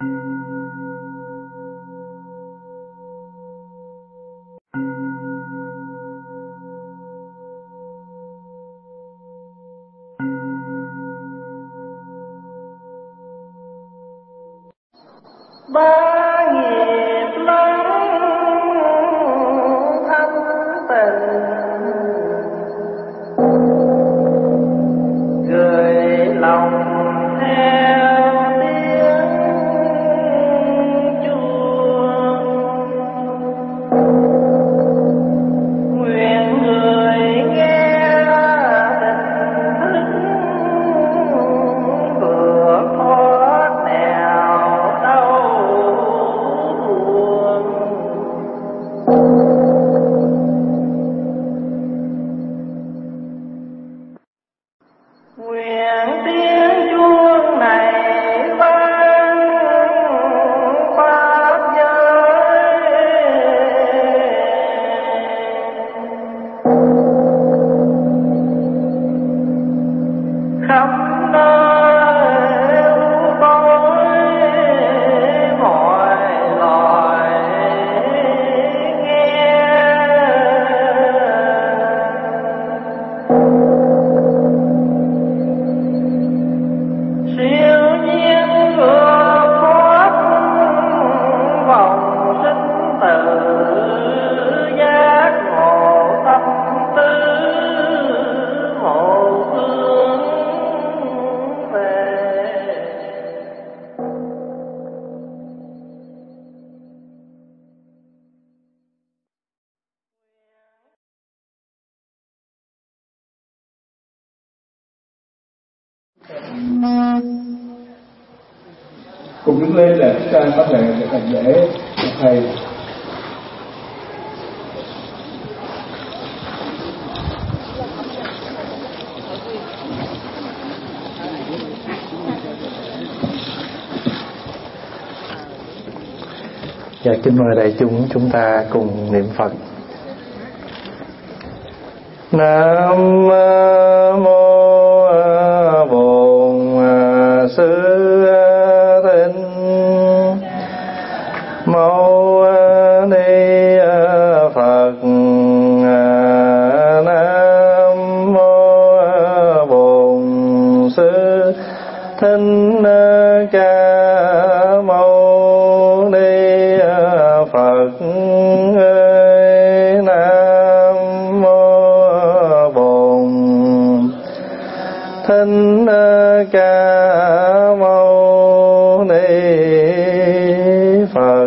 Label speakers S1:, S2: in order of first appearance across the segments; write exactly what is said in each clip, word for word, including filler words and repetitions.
S1: ba nghiệp lắm ân tình gửi lòng theo tiếng chuông, nguyện người nghe tình thức vượt thoát nẻo đau buồn. Nguyện tiếng chuông này vang pháp giới, khắp nơi u tối mọi loài nghe. Siêu nhiên vượt thoát vòng sinh tử, giác ngộ tâm tư một hướng về.
S2: Cùng đứng lên để chúng ta có thể trở thành dễ thầy.
S3: Dạ, kính mời đại chúng chúng ta cùng niệm Phật. Nam mô Bổn Sư Thích Mâu Ni Phật. Nam mô Bổn Sư Thích Ca Mâu Ni Phật. Nam mô Bổn Thích Ca Mâu Ni Phật.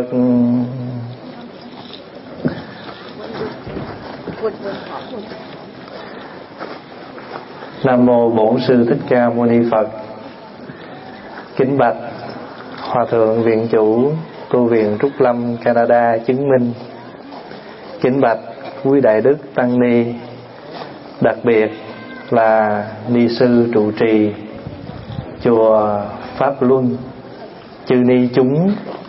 S3: Nam mô Bổn Sư Thích Ca Mâu Ni Phật. Kính bạch Hòa thượng viện chủ tu viện Trúc Lâm Canada chứng minh. Kính bạch quý đại đức tăng ni, đặc biệt là ni sư trụ trì chùa Pháp Luân, chư ni chúng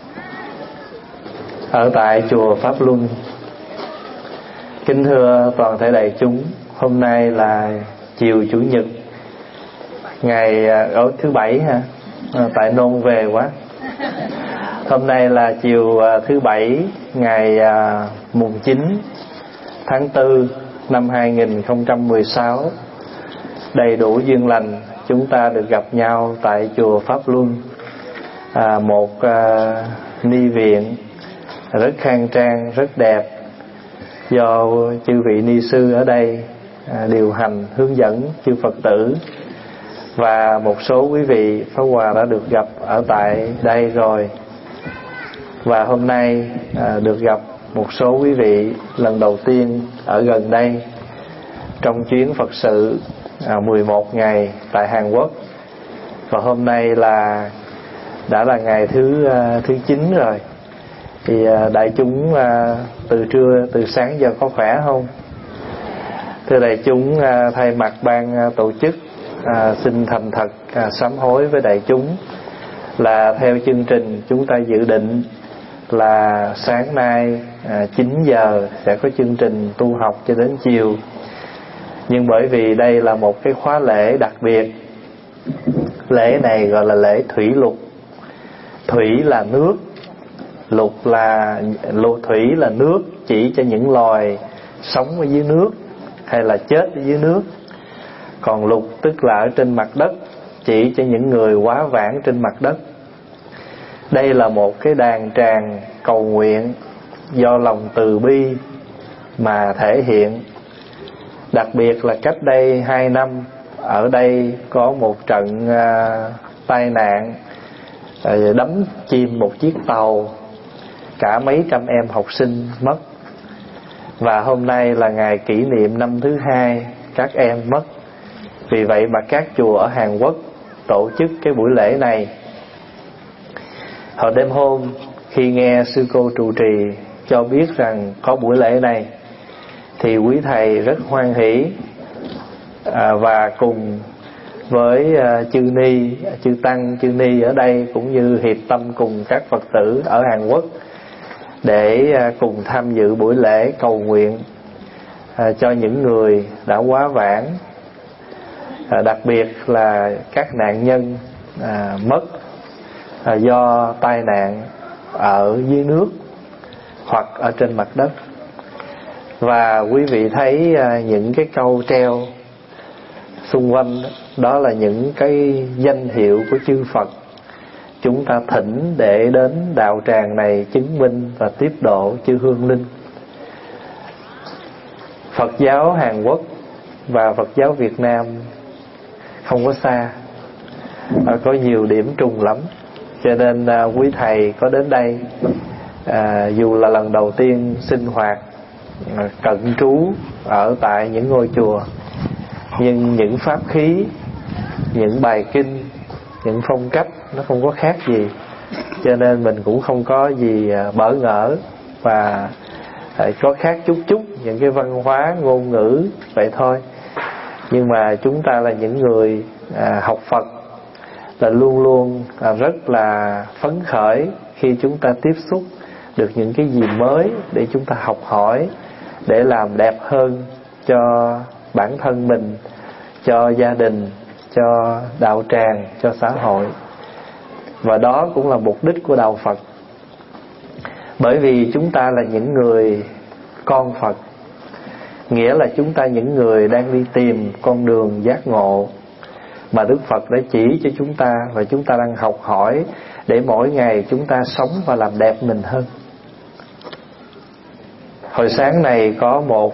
S3: ở tại chùa Pháp Luân. Kính thưa toàn thể đại chúng, hôm nay là chiều chủ nhật, ngày ở thứ bảy ha, à, tại nôn về quá. Hôm nay là chiều thứ bảy, ngày mùng chín tháng tư năm hai nghìn không trăm mười sáu. Đầy đủ duyên lành, chúng ta được gặp nhau tại chùa Pháp Luân, à, một à, ni viện rất khang trang, rất đẹp, do chư vị ni sư ở đây à, điều hành hướng dẫn chư Phật tử. Và một số quý vị Pháp Hòa đã được gặp ở tại đây rồi. Và hôm nay à, được gặp một số quý vị lần đầu tiên ở gần đây trong chuyến Phật sự à, mười một ngày tại Hàn Quốc. Và hôm nay là đã là ngày thứ à, thứ chín rồi. Thì à, đại chúng à, từ trưa từ sáng giờ có khỏe không? Thưa đại chúng, à, thay mặt ban à, tổ chức à, xin thành thật à, sám hối với đại chúng là theo chương trình chúng ta dự định là sáng nay à, chín giờ sẽ có chương trình tu học cho đến chiều. Nhưng bởi vì đây là một cái khóa lễ đặc biệt, lễ này gọi là lễ thủy lục, thủy là nước, lục là lục thủy là nước chỉ cho những loài sống ở dưới nước hay là chết ở dưới nước. Còn lục tức là ở trên mặt đất, chỉ cho những người quá vãng trên mặt đất. Đây là một cái đàn tràng cầu nguyện do lòng từ bi mà thể hiện. Đặc biệt là cách đây hai năm, ở đây có một trận uh, tai nạn uh, đắm chìm một chiếc tàu, cả mấy trăm em học sinh mất. Và hôm nay là ngày kỷ niệm năm thứ hai các em mất. Vì vậy mà các chùa ở Hàn Quốc tổ chức cái buổi lễ này. Hồi đêm hôm khi nghe sư cô trụ trì cho biết rằng có buổi lễ này, thì quý thầy rất hoan hỷ à, và cùng với à, chư ni, chư tăng, chư ni ở đây cũng như hiệp tâm cùng các Phật tử ở Hàn Quốc để à, cùng tham dự buổi lễ cầu nguyện à, cho những người đã quá vãng, à, đặc biệt là các nạn nhân à, mất à, do tai nạn ở dưới nước hoặc ở trên mặt đất. Và quý vị thấy à, những cái câu treo xung quanh đó, đó là những cái danh hiệu của chư Phật chúng ta thỉnh để đến đạo tràng này chứng minh và tiếp độ chư hương linh. Phật giáo Hàn Quốc và Phật giáo Việt Nam không có xa, có nhiều điểm trùng lắm. Cho nên à, quý thầy có đến đây à, dù là lần đầu tiên sinh hoạt à, cận trú ở tại những ngôi chùa, nhưng những pháp khí, những bài kinh, những phong cách nó không có khác gì. Cho nên mình cũng không có gì à, bỡ ngỡ. Và à, có khác chút chút những cái văn hóa ngôn ngữ vậy thôi. Nhưng mà chúng ta là những người à, học Phật là luôn luôn à, rất là phấn khởi khi chúng ta tiếp xúc được những cái gì mới để chúng ta học hỏi, để làm đẹp hơn cho bản thân mình, cho gia đình, cho đạo tràng, cho xã hội. Và đó cũng là mục đích của đạo Phật. Bởi vì chúng ta là những người con Phật, nghĩa là chúng ta những người đang đi tìm con đường giác ngộ mà Đức Phật đã chỉ cho chúng ta, và chúng ta đang học hỏi để mỗi ngày chúng ta sống và làm đẹp mình hơn. Hồi sáng này có một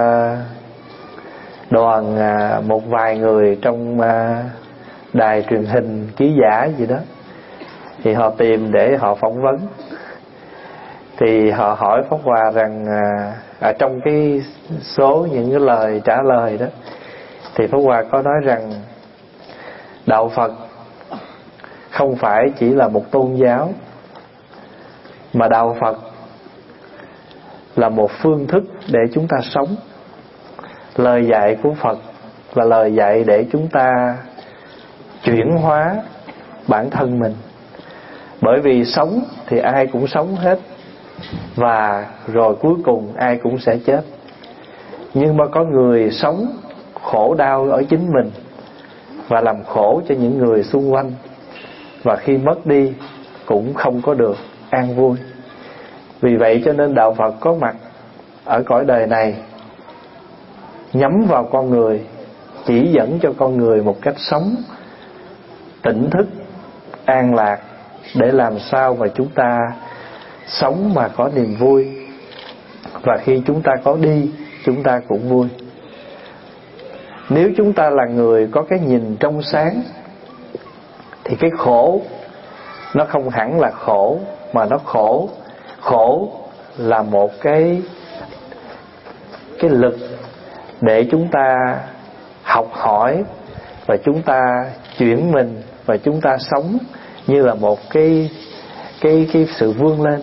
S3: đoàn, một vài người trong đài truyền hình ký giả gì đó, thì họ tìm để họ phỏng vấn. Thì họ hỏi Pháp Hòa rằng ở trong cái số những cái lời trả lời đó, thì Pháp Hòa có nói rằng đạo Phật không phải chỉ là một tôn giáo, mà đạo Phật là một phương thức để chúng ta sống. Lời dạy của Phật là lời dạy để chúng ta chuyển hóa bản thân mình. Bởi vì sống thì ai cũng sống hết, và rồi cuối cùng ai cũng sẽ chết. Nhưng mà có người sống khổ đau ở chính mình và làm khổ cho những người xung quanh, và khi mất đi cũng không có được an vui. Vì vậy cho nên đạo Phật có mặt ở cõi đời này, nhắm vào con người, chỉ dẫn cho con người một cách sống tỉnh thức, an lạc, để làm sao mà chúng ta sống mà có niềm vui. Và khi chúng ta có đi, chúng ta cũng vui. Nếu chúng ta là người có cái nhìn trong sáng, thì cái khổ nó không hẳn là khổ, mà nó khổ Khổ là một cái Cái lực để chúng ta học hỏi, và chúng ta chuyển mình, và chúng ta sống như là một cái Cái, cái sự vươn lên.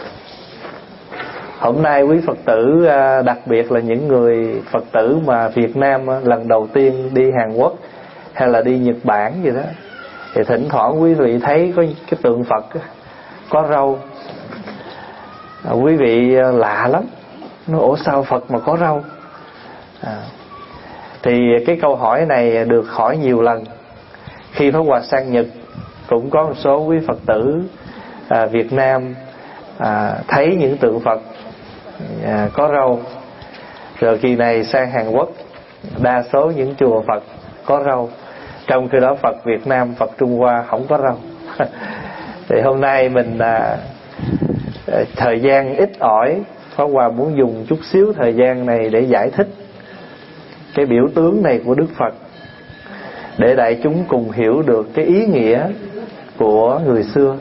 S3: Hôm nay quý Phật tử, đặc biệt là những người Phật tử mà Việt Nam lần đầu tiên đi Hàn Quốc hay là đi Nhật Bản gì đó, thì thỉnh thoảng quý vị thấy có cái tượng Phật có râu. Quý vị lạ lắm, nói ủa sao Phật mà có râu? à, Thì cái câu hỏi này được hỏi nhiều lần. Khi Pháp Hòa sang Nhật, cũng có một số quý Phật tử à, Việt Nam à, thấy những tượng Phật à, có râu. Rồi kỳ này sang Hàn Quốc, đa số những chùa Phật có râu, trong khi đó Phật Việt Nam, Phật Trung Hoa không có râu. Thì hôm nay mình à, thời gian ít ỏi, Pháp Hòa muốn dùng chút xíu thời gian này để giải thích cái biểu tướng này của Đức Phật, để đại chúng cùng hiểu được cái ý nghĩa của người xưa.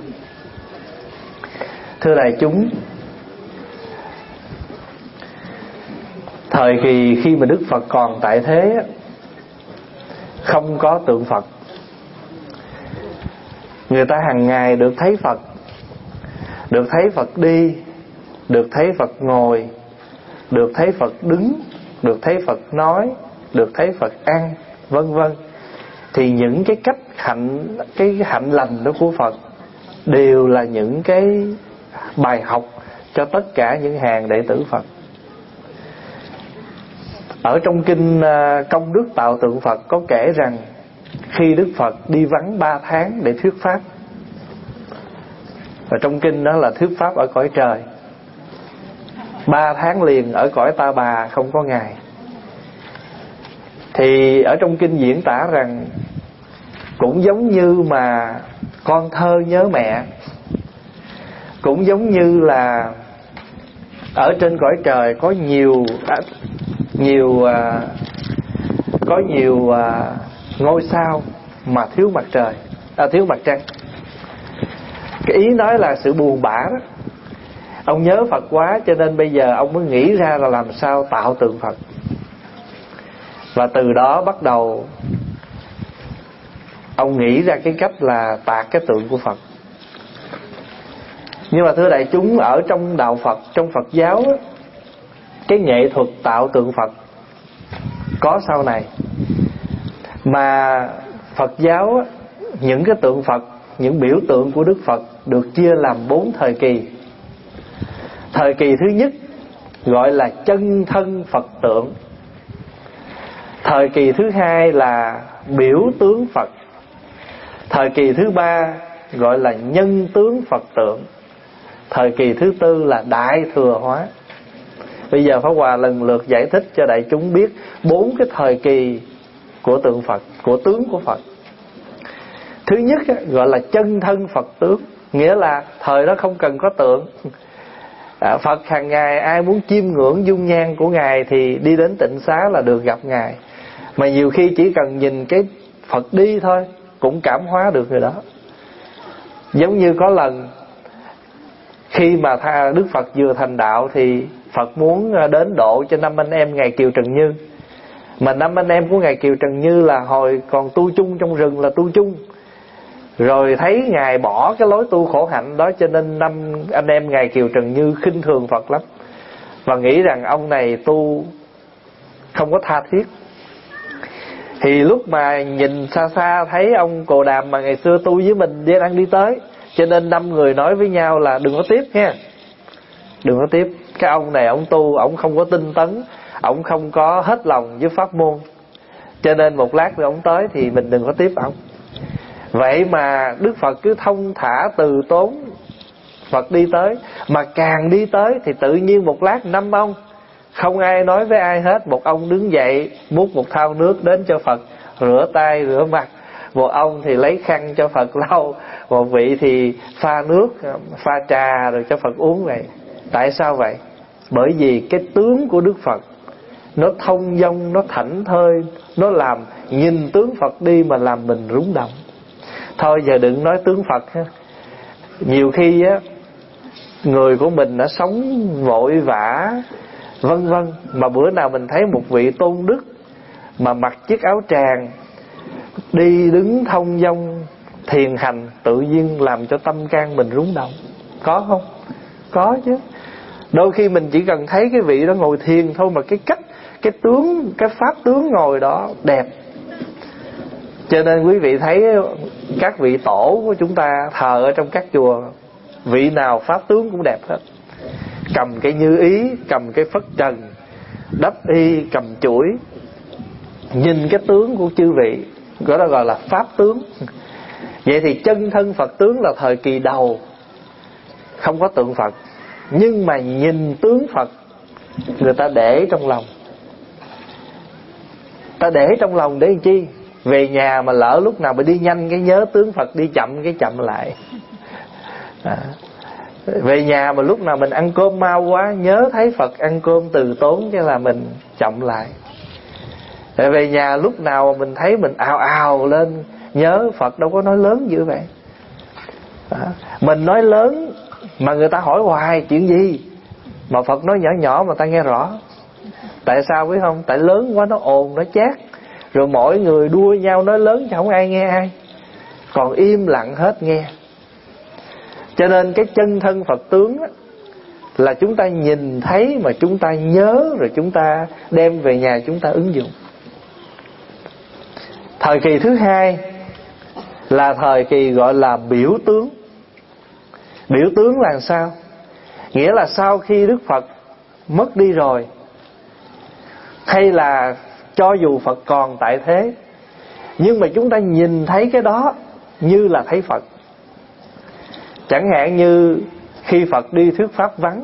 S3: Thưa đại chúng, thời kỳ khi mà Đức Phật còn tại thế, không có tượng Phật. Người ta hàng ngày được thấy Phật, được thấy Phật đi, được thấy Phật ngồi, được thấy Phật đứng, được thấy Phật nói, được thấy Phật ăn, vân vân. Thì những cái cách hạnh, cái hạnh lành đó của Phật đều là những cái bài học cho tất cả những hàng đệ tử Phật. Ở trong kinh Công Đức Tạo Tượng Phật có kể rằng khi Đức Phật đi vắng ba tháng để thuyết pháp, và trong kinh đó là thuyết pháp ở cõi trời, ba tháng liền ở cõi Ta Bà không có ngày. Thì ở trong kinh diễn tả rằng cũng giống như mà con thơ nhớ mẹ, cũng giống như là ở trên cõi trời có nhiều nhiều có nhiều ngôi sao mà thiếu mặt trời, à, thiếu mặt trăng. Cái ý nói là sự buồn bã đó. Ông nhớ Phật quá cho nên bây giờ ông mới nghĩ ra là làm sao tạo tượng Phật. Và từ đó bắt đầu ông nghĩ ra cái cách là tạc cái tượng của Phật. Nhưng mà thưa đại chúng, ở trong đạo Phật, trong Phật giáo á, cái nghệ thuật tạo tượng Phật có sau này. Mà Phật giáo á, những cái tượng Phật, những biểu tượng của Đức Phật được chia làm bốn thời kỳ. Thời kỳ thứ nhất gọi là chân thân Phật tượng. Thời kỳ thứ hai là biểu tướng Phật. Thời kỳ thứ ba gọi là nhân tướng Phật tượng. Thời kỳ thứ tư là đại thừa hóa. Bây giờ Pháp Hòa lần lượt giải thích cho đại chúng biết bốn cái thời kỳ của tượng Phật, của tướng của Phật. Thứ nhất gọi là chân thân Phật tướng, nghĩa là thời đó không cần có tượng. à, Phật hàng ngày ai muốn chiêm ngưỡng dung nhan của Ngài thì đi đến Tịnh Xá là được gặp Ngài. Mà nhiều khi chỉ cần nhìn cái Phật đi thôi cũng cảm hóa được người đó. Giống như có lần khi mà tha Đức Phật vừa thành đạo thì Phật muốn đến độ cho năm anh em Ngài Kiều Trần Như. Mà năm anh em của Ngài Kiều Trần Như là hồi còn tu chung trong rừng là tu chung. Rồi thấy Ngài bỏ cái lối tu khổ hạnh đó, cho nên năm anh em Ngài Kiều Trần Như khinh thường Phật lắm, và nghĩ rằng ông này tu không có tha thiết. Thì lúc mà nhìn xa xa thấy ông Cồ Đàm mà ngày xưa tu với mình đang đi tới, cho nên năm người nói với nhau là đừng có tiếp nha, đừng có tiếp. Cái ông này ông tu, ông không có tinh tấn, ông không có hết lòng với pháp môn, cho nên một lát nữa ông tới thì mình đừng có tiếp ông. Vậy mà Đức Phật cứ thông thả từ tốn, Phật đi tới. Mà càng đi tới thì tự nhiên một lát năm ông, không ai nói với ai hết. Một ông đứng dậy múc một thau nước đến cho Phật rửa tay rửa mặt, một ông thì lấy khăn cho Phật lau, một vị thì pha nước, pha trà rồi cho Phật uống. Vậy tại sao vậy? Bởi vì cái tướng của Đức Phật nó thông dong, nó thảnh thơi, nó làm nhìn tướng Phật đi mà làm mình rúng động. Thôi giờ đừng nói tướng Phật ha. Nhiều khi á, người của mình đã sống vội vã vân vân, mà bữa nào mình thấy một vị tôn đức mà mặc chiếc áo tràng, đi đứng thông dong thiền hành, tự nhiên làm cho tâm can mình rúng động. Có không? Có chứ. Đôi khi mình chỉ cần thấy cái vị đó ngồi thiền thôi mà cái cách, cái tướng, cái pháp tướng ngồi đó đẹp. Cho nên quý vị thấy các vị tổ của chúng ta thờ ở trong các chùa, vị nào pháp tướng cũng đẹp hết. Cầm cái như ý, cầm cái phất trần, đắp y, cầm chuỗi, nhìn cái tướng của chư vị, đó gọi là pháp tướng. Vậy thì chân thân Phật tướng là thời kỳ đầu. không có tượng Phật, nhưng mà nhìn tướng Phật người ta để trong lòng. Ta để trong lòng để làm chi? Về nhà mà lỡ lúc nào mà đi nhanh cái nhớ tướng Phật, đi chậm cái chậm lại. À, về nhà mà lúc nào mình ăn cơm mau quá, nhớ thấy Phật ăn cơm từ tốn, cái là mình chậm lại. Tại về nhà lúc nào mà mình thấy mình ào ào lên, nhớ Phật đâu có nói lớn dữ vậy. À, mình nói lớn mà người ta hỏi hoài chuyện gì, mà Phật nói nhỏ nhỏ mà ta nghe rõ. Tại sao biết không? Tại lớn quá nó ồn, nó chát, rồi mỗi người đua nhau nói lớn chứ không ai nghe ai, còn im lặng hết nghe. Cho nên cái chân thân Phật tướng á, là chúng ta nhìn thấy mà chúng ta nhớ, rồi chúng ta đem về nhà chúng ta ứng dụng. Thời kỳ thứ hai là thời kỳ gọi là biểu tướng. Biểu tướng là sao? Nghĩa là sau khi Đức Phật mất đi rồi, hay là cho dù Phật còn tại thế, nhưng mà chúng ta nhìn thấy cái đó như là thấy Phật. Chẳng hạn như khi Phật đi thuyết pháp vắng,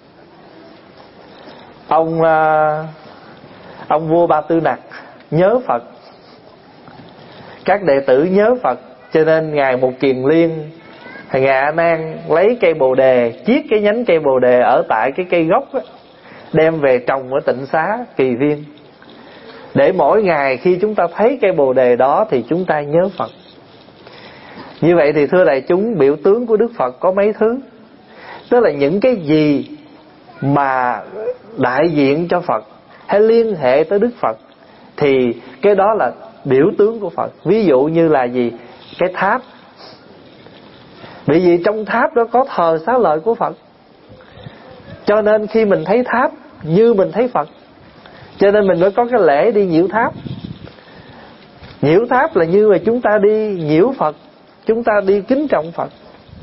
S3: Ông Ông vua Ba Tư Nặc nhớ Phật, các đệ tử nhớ Phật, cho nên Ngài Một Kiền Liên, Ngài A Nan lấy cây bồ đề, chiết cái nhánh cây bồ đề ở tại cái cây gốc á, đem về trồng ở Tịnh Xá Kỳ Viên, để mỗi ngày khi chúng ta thấy cây bồ đề đó thì chúng ta nhớ Phật. Như vậy thì thưa đại chúng, biểu tướng của Đức Phật có mấy thứ. Tức là những cái gì mà đại diện cho Phật hay liên hệ tới Đức Phật thì cái đó là biểu tướng của Phật. Ví dụ như là gì? Cái tháp. Bởi vì trong tháp đó có thờ xá lợi của Phật, cho nên khi mình thấy tháp như mình thấy Phật, cho nên mình mới có cái lễ đi nhiễu tháp. Nhiễu tháp là như là chúng ta đi nhiễu Phật, chúng ta đi kính trọng Phật.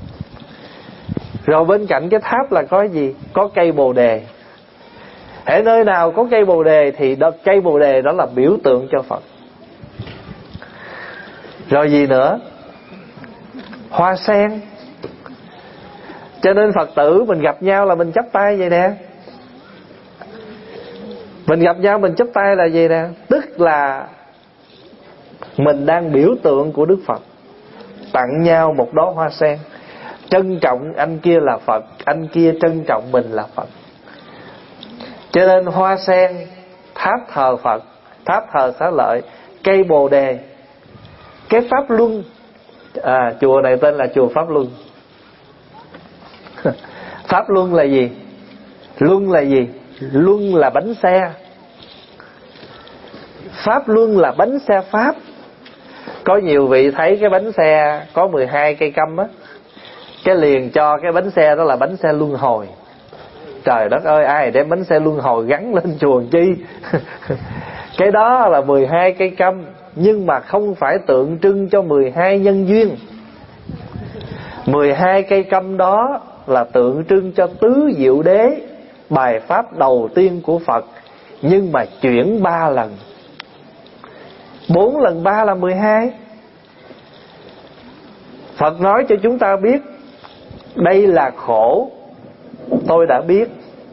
S3: Rồi bên cạnh cái tháp là có gì? Có cây bồ đề. Ở nơi nào có cây bồ đề thì đó, cây bồ đề đó là biểu tượng cho Phật. Rồi gì nữa? Hoa sen. Cho nên Phật tử mình gặp nhau là mình chắp tay vậy nè. Mình gặp nhau mình chắp tay là gì nè? Tức là mình đang biểu tượng của Đức Phật, tặng nhau một đóa hoa sen, trân trọng anh kia là Phật, anh kia trân trọng mình là Phật. Cho nên hoa sen, tháp thờ Phật, tháp thờ xá lợi, cây bồ đề, cái Pháp Luân. À, chùa này tên là chùa Pháp Luân. Pháp Luân là gì? Luân là gì? Luân là bánh xe. Pháp Luân là bánh xe Pháp. Có nhiều vị thấy cái bánh xe có mười hai cây câm á, cái liền cho cái bánh xe đó là bánh xe luân hồi. Trời đất ơi, ai đem bánh xe luân hồi gắn lên chùa chi? Cái đó là mười hai cây câm, nhưng mà không phải tượng trưng cho mười hai nhân duyên. mười hai cây câm đó là tượng trưng cho Tứ Diệu Đế, bài pháp đầu tiên của Phật, nhưng mà chuyển ba lần. Bốn lần ba là mười hai. Phật nói cho chúng ta biết đây là khổ, tôi đã biết.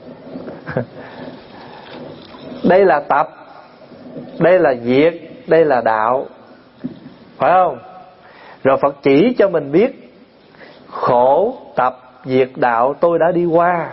S3: Đây là tập, đây là diệt, đây là đạo, phải không? Rồi Phật chỉ cho mình biết khổ, tập, diệt, đạo tôi đã đi qua.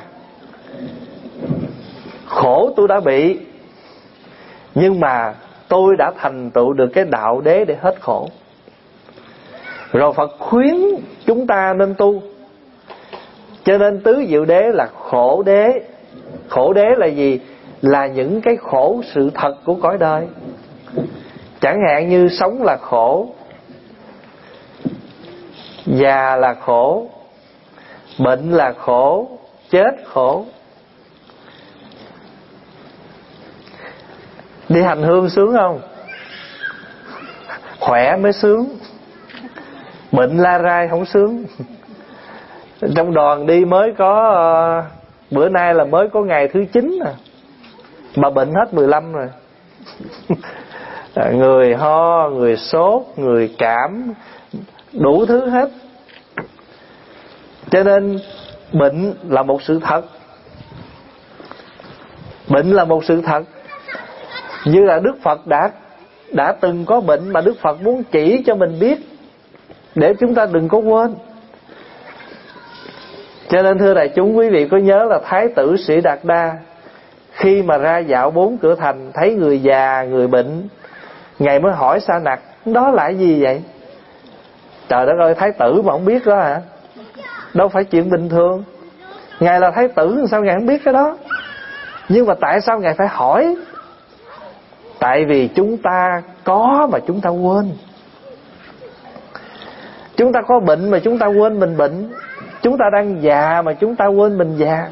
S3: Khổ tôi đã bị, nhưng mà tôi đã thành tựu được cái đạo đế để hết khổ. Rồi Phật khuyến chúng ta nên tu. Cho nên Tứ Diệu Đế là khổ đế. Khổ đế là gì? Là những cái khổ sự thật của cõi đời. Chẳng hạn như sống là khổ, già là khổ, bệnh là khổ, chết khổ. Đi hành hương sướng không? Khỏe mới sướng, bệnh la rai không sướng. Trong đoàn đi mới có uh, bữa nay là mới có ngày thứ chín à, mà bệnh hết mười lăm rồi. Người ho, người sốt, người cảm, đủ thứ hết. Cho nên bệnh là một sự thật. Bệnh là một sự thật. Như là Đức Phật đã đã từng có bệnh mà Đức Phật muốn chỉ cho mình biết để chúng ta đừng có quên. Cho nên thưa đại chúng, quý vị có nhớ là Thái tử Sĩ Đạt Đa khi mà ra dạo bốn cửa thành, thấy người già, người bệnh, Ngài mới hỏi Sa Nặc, đó là gì vậy? Trời đất ơi, Thái tử mà không biết đó hả? Đâu phải chuyện bình thường. Ngài là Thái tử, sao Ngài không biết cái đó? Nhưng mà tại sao Ngài phải hỏi? Tại vì chúng ta có mà chúng ta quên. Chúng ta có bệnh mà chúng ta quên mình bệnh. Chúng ta đang già mà chúng ta quên mình già.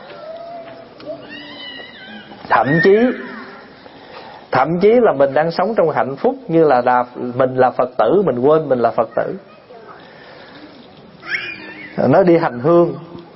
S3: Thậm chí Thậm chí là mình đang sống trong hạnh phúc, như là, là mình là Phật tử, mình quên mình là Phật tử. Nó đi hành hương.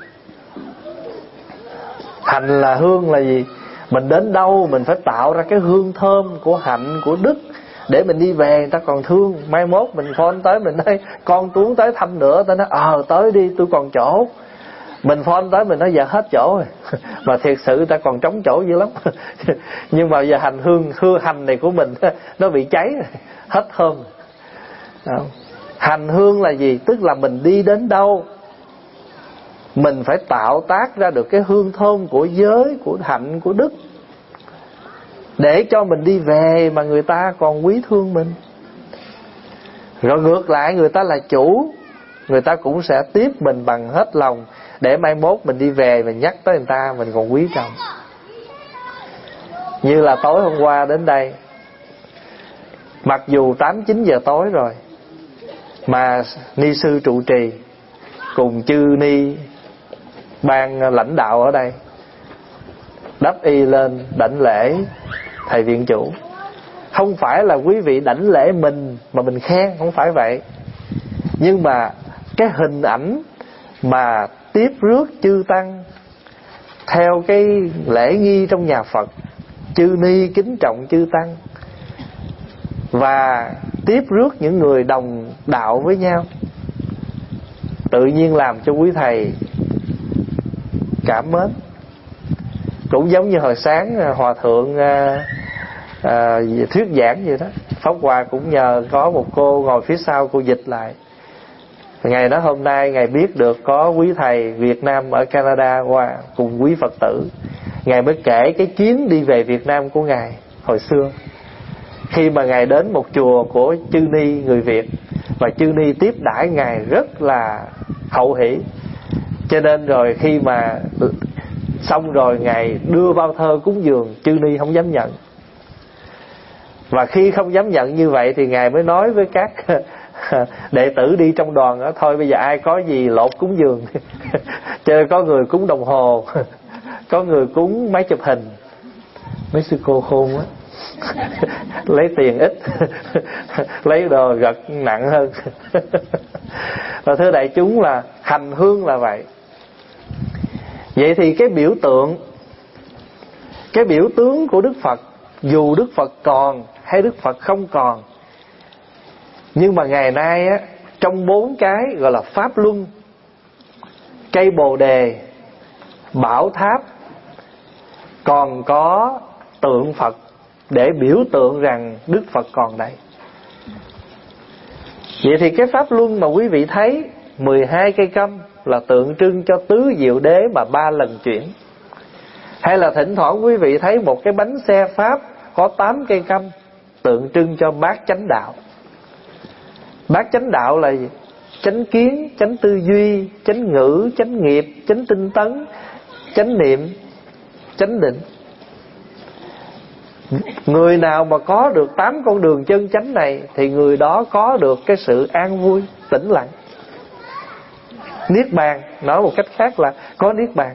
S3: Hành là hương là gì? Mình đến đâu mình phải tạo ra cái hương thơm của hạnh, của đức, để mình đi về người ta còn thương. Mai mốt mình phone tới, mình nói con Tuấn tới thăm nữa, ta nói ờ tới đi tôi còn chỗ. Mình phone tới mình nói giờ hết chỗ rồi. Mà thiệt sự ta còn trống chỗ dữ lắm. Nhưng mà giờ hành hương, hương hành này của mình nó bị cháy rồi, hết thơm. Hành hương là gì? Tức là mình đi đến đâu mình phải tạo tác ra được cái hương thơm của giới, của hạnh, của đức, để cho mình đi về mà người ta còn quý thương mình. Rồi ngược lại, người ta là chủ, người ta cũng sẽ tiếp mình bằng hết lòng, để mai mốt mình đi về mình nhắc tới người ta mình còn quý trọng. Như là tối hôm qua đến đây, mặc dù tám chín giờ tối rồi, mà ni sư trụ trì cùng chư ni ban lãnh đạo ở đây đắp y lên đảnh lễ thầy viện chủ. Không phải là quý vị đảnh lễ mình mà mình khen, không phải vậy. Nhưng mà cái hình ảnh mà tiếp rước chư tăng theo cái lễ nghi trong nhà Phật, chư ni kính trọng chư tăng và tiếp rước những người đồng đạo với nhau, tự nhiên làm cho quý thầy cảm mến. Cũng giống như hồi sáng hòa thượng à, à, thuyết giảng vậy đó, Pháp Hòa cũng nhờ có một cô ngồi phía sau cô dịch lại. Ngày đó hôm nay Ngài biết được có quý thầy Việt Nam ở Canada qua cùng quý Phật tử, Ngài mới kể cái chuyến đi về Việt Nam của Ngài hồi xưa. Khi mà Ngài đến một chùa của chư ni người Việt, và chư ni tiếp đãi Ngài rất là hậu hỷ. Cho nên rồi khi mà xong rồi Ngài đưa bao thơ cúng dường, chư ni không dám nhận. Và khi không dám nhận như vậy thì Ngài mới nói với các đệ tử đi trong đoàn đó, thôi bây giờ ai có gì lột cúng dường. Cho nên có người cúng đồng hồ, có người cúng máy chụp hình. Mấy sư cô khôn quá. Lấy tiền ít, lấy đồ gật nặng hơn. Và thưa đại chúng, là hành hương là vậy. Vậy thì cái biểu tượng, cái biểu tướng của Đức Phật, dù Đức Phật còn hay Đức Phật không còn, nhưng mà ngày nay á, trong bốn cái gọi là Pháp Luân, cây Bồ Đề, Bảo Tháp, còn có tượng Phật để biểu tượng rằng Đức Phật còn đây. Vậy thì cái Pháp Luân mà quý vị thấy mười hai cây câm là tượng trưng cho tứ diệu đế mà ba lần chuyển. Hay là thỉnh thoảng quý vị thấy một cái bánh xe Pháp có tám cây câm, tượng trưng cho bát chánh đạo. Bát chánh đạo là gì? Chánh kiến, chánh tư duy, chánh ngữ, chánh nghiệp, chánh tinh tấn, chánh niệm, chánh định. Người nào mà có được tám con đường chân chánh này thì người đó có được cái sự an vui, tĩnh lặng, niết bàn. Nói một cách khác là có niết bàn.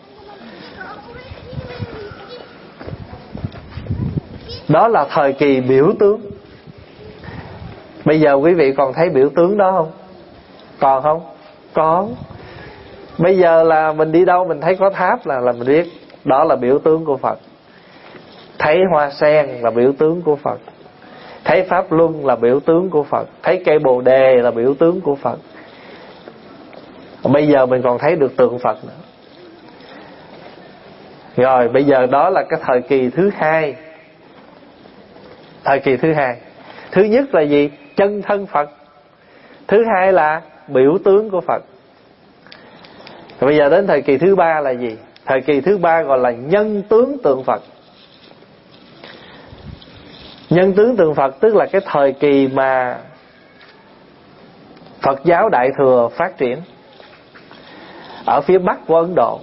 S3: Đó là thời kỳ biểu tướng. Bây giờ quý vị còn thấy biểu tướng đó không? Còn không? Còn. Bây giờ là mình đi đâu mình thấy có tháp là là mình biết đó là biểu tướng của Phật. Thấy hoa sen là biểu tướng của Phật. Thấy Pháp Luân là biểu tướng của Phật. Thấy cây Bồ Đề là biểu tướng của Phật. Bây giờ mình còn thấy được tượng Phật nữa. Rồi bây giờ đó là cái thời kỳ thứ hai. Thời kỳ thứ hai, thứ nhất là gì? Chân thân Phật. Thứ hai là biểu tướng của Phật. Rồi bây giờ đến thời kỳ thứ ba là gì? Thời kỳ thứ ba gọi là nhân tướng tượng Phật. Nhân tướng tượng Phật tức là cái thời kỳ mà Phật giáo Đại Thừa phát triển ở phía Bắc của Ấn Độ.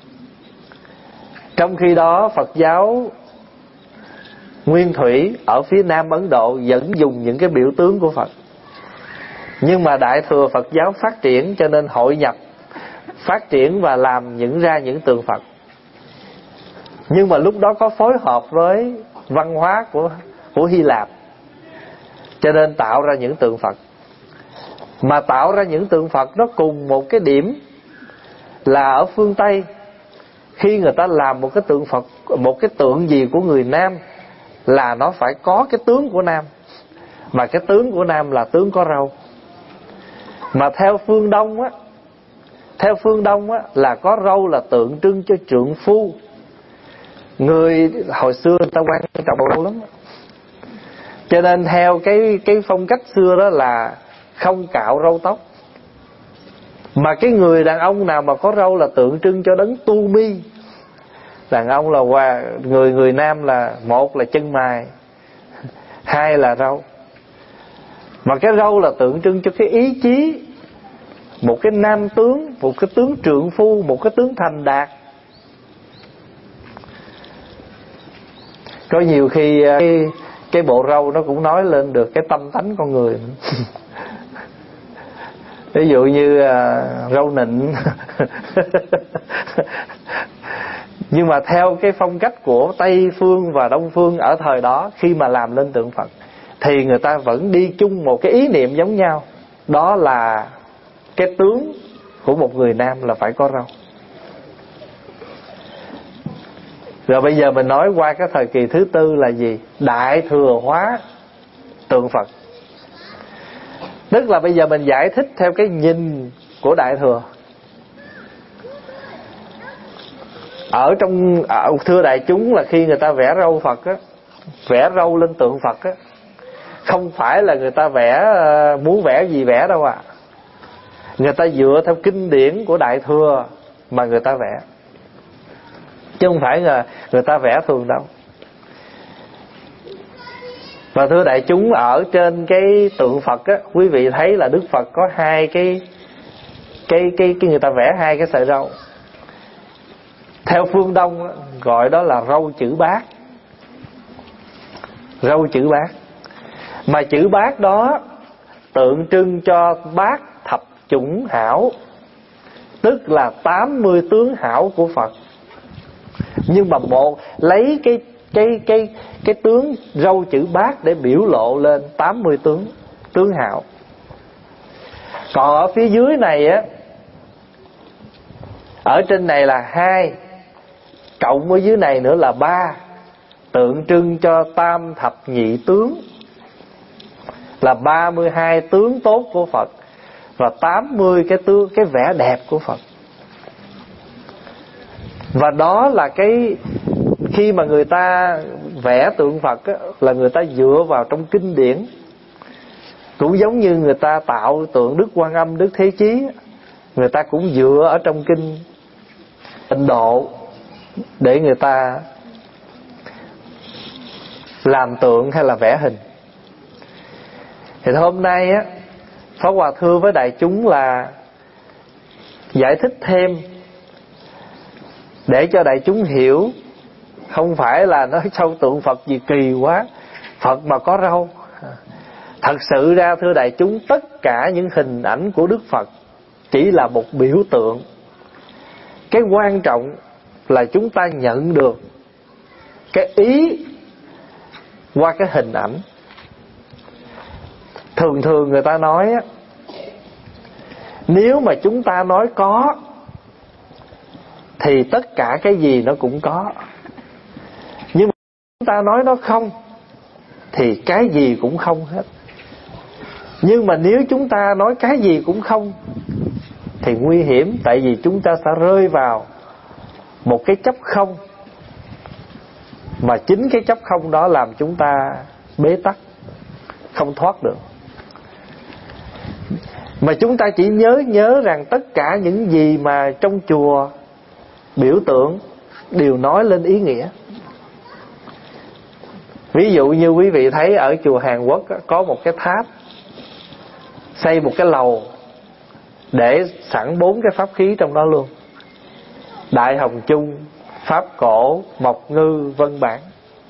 S3: Trong khi đó Phật giáo Nguyên Thủy ở phía Nam Ấn Độ vẫn dùng những cái biểu tướng của Phật. Nhưng mà Đại Thừa Phật giáo phát triển cho nên hội nhập, phát triển và làm những ra những tượng Phật. Nhưng mà lúc đó có phối hợp với văn hóa của, của Hy Lạp, cho nên tạo ra những tượng Phật. Mà tạo ra những tượng Phật nó cùng một cái điểm là ở phương Tây, khi người ta làm một cái tượng Phật, một cái tượng gì của người Nam là nó phải có cái tướng của Nam. Mà cái tướng của Nam là tướng có râu. Mà theo phương Đông á, theo phương Đông á là có râu là tượng trưng cho trượng phu. Người hồi xưa người ta quan trọng râu lắm. Cho nên theo cái cái phong cách xưa đó là không cạo râu tóc. Mà cái người đàn ông nào mà có râu là tượng trưng cho đấng tu mi. Đàn ông là qua người người Nam là một là chân mày, hai là râu. Mà cái râu là tượng trưng cho cái ý chí, một cái nam tướng, một cái tướng trượng phu, một cái tướng thành đạt. Có nhiều khi cái, cái bộ râu nó cũng nói lên được cái tâm tánh con người. Ví dụ như uh, râu nịnh. Nhưng mà theo cái phong cách của Tây Phương và Đông Phương ở thời đó, khi mà làm lên tượng Phật thì người ta vẫn đi chung một cái ý niệm giống nhau. Đó là cái tướng của một người Nam là phải có râu. Rồi bây giờ mình nói qua cái thời kỳ thứ tư là gì? Đại thừa hóa tượng Phật. Tức là bây giờ mình giải thích theo cái nhìn của Đại Thừa. Ở trong ở, thưa đại chúng là khi người ta vẽ râu Phật á, vẽ râu lên tượng Phật á, không phải là người ta vẽ muốn vẽ gì vẽ đâu à. Người ta dựa theo kinh điển của Đại Thừa mà người ta vẽ, chứ không phải là người ta vẽ thường đâu. Và thưa đại chúng, ở trên cái tượng Phật á, quý vị thấy là Đức Phật có hai cái cái cái cái người ta vẽ hai cái sợi râu. Theo phương Đông á, gọi đó là râu chữ bát. Râu chữ bát. Mà chữ bát đó tượng trưng cho bát thập chủng hảo, tức là tám mươi tướng hảo của Phật. Nhưng mà một lấy cái cái cái cái tướng râu chữ bát để biểu lộ lên tám mươi tướng tướng hảo. Còn ở phía dưới này á, ở trên này là hai, cộng ở dưới này nữa là ba, tượng trưng cho tam thập nhị tướng, là ba mươi hai tướng tốt của Phật và tám mươi cái tướng cái vẻ đẹp của Phật. Và đó là cái khi mà người ta vẽ tượng Phật á, là người ta dựa vào trong kinh điển. Cũng giống như người ta tạo tượng Đức Quan Âm, Đức Thế Chí, người ta cũng dựa ở trong kinh Tịnh Độ để người ta làm tượng hay là vẽ hình. Thì hôm nay á, Pháp Hòa thưa với đại chúng là giải thích thêm để cho đại chúng hiểu. Không phải là nói sao tượng Phật gì kỳ quá, Phật mà có râu. Thật sự ra thưa đại chúng, tất cả những hình ảnh của Đức Phật chỉ là một biểu tượng. Cái quan trọng là chúng ta nhận được cái ý qua cái hình ảnh. Thường thường người ta nói á, nếu mà chúng ta nói có thì tất cả cái gì nó cũng có. Nhưng mà chúng ta nói nó không thì cái gì cũng không hết. Nhưng mà nếu chúng ta nói cái gì cũng không thì nguy hiểm, tại vì chúng ta sẽ rơi vào một cái chấp không, mà chính cái chấp không đó làm chúng ta bế tắc, không thoát được. Mà chúng ta chỉ nhớ nhớ rằng tất cả những gì mà trong chùa biểu tượng đều nói lên ý nghĩa. Ví dụ như quý vị thấy ở chùa Hàn Quốc có một cái tháp, xây một cái lầu để sẵn bốn cái pháp khí trong đó luôn: Đại Hồng Chung, Pháp Cổ, Mộc Ngư, Vân Bản.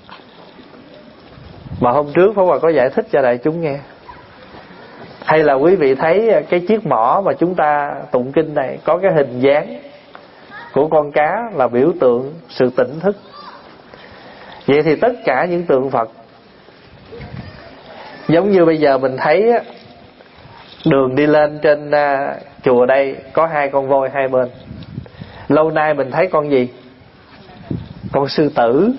S3: Mà hôm trước Pháp Hòa có giải thích cho đại chúng nghe. Hay là quý vị thấy cái chiếc mõ mà chúng ta tụng kinh này có cái hình dáng của con cá là biểu tượng sự tỉnh thức. Vậy thì tất cả những tượng Phật, giống như bây giờ mình thấy đường đi lên trên chùa đây có hai con voi hai bên. Lâu nay mình thấy con gì? Con sư tử.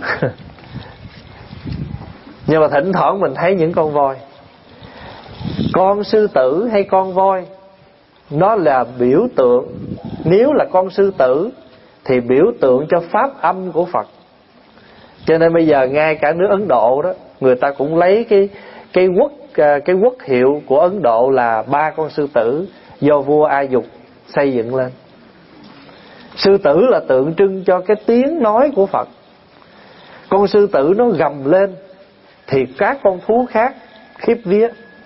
S3: Nhưng mà thỉnh thoảng mình thấy những con voi. Con sư tử hay con voi, nó là biểu tượng. Nếu là con sư tử thì biểu tượng cho pháp âm của Phật. Cho nên bây giờ ngay cả nước Ấn Độ đó, người ta cũng lấy cái cái quốc cái quốc hiệu của Ấn Độ là ba con sư tử do vua A Dục xây dựng lên. Sư tử là tượng trưng cho cái tiếng nói của Phật. Con sư tử nó gầm lên thì các con thú khác khiếp vía.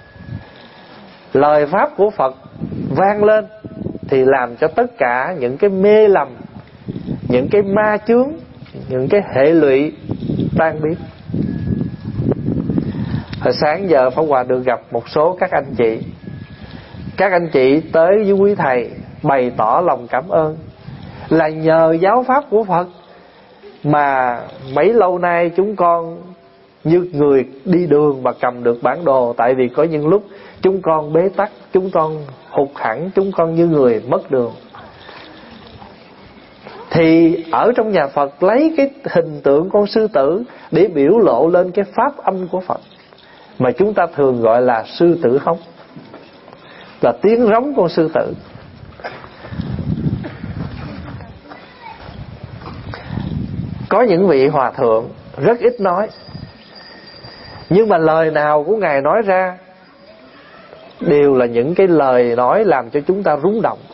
S3: Lời pháp của Phật vang lên thì làm cho tất cả những cái mê lầm, những cái ma chướng, những cái hệ lụy tan biến. Hồi sáng giờ Pháp Hòa được gặp một số các anh chị. Các anh chị tới với quý thầy bày tỏ lòng cảm ơn, là nhờ giáo pháp của Phật mà mấy lâu nay chúng con như người đi đường mà cầm được bản đồ. Tại vì có những lúc chúng con bế tắc, chúng con hụt hẳn, chúng con như người mất đường. Thì ở trong nhà Phật lấy cái hình tượng con sư tử để biểu lộ lên cái pháp âm của Phật, mà chúng ta thường gọi là sư tử hống, là tiếng rống con sư tử. Có những vị hòa thượng rất ít nói, nhưng mà lời nào của Ngài nói ra đều là những cái lời nói làm cho chúng ta rung động,